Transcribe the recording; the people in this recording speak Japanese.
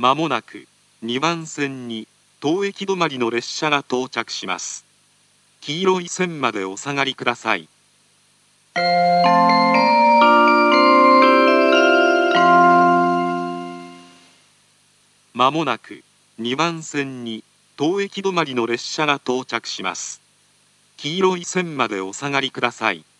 まもなく2番線に当駅止まりの列車が到着します。黄色い線までお下がりください。まもなく2番線に当駅止まりの列車が到着します。黄色い線までお下がりください。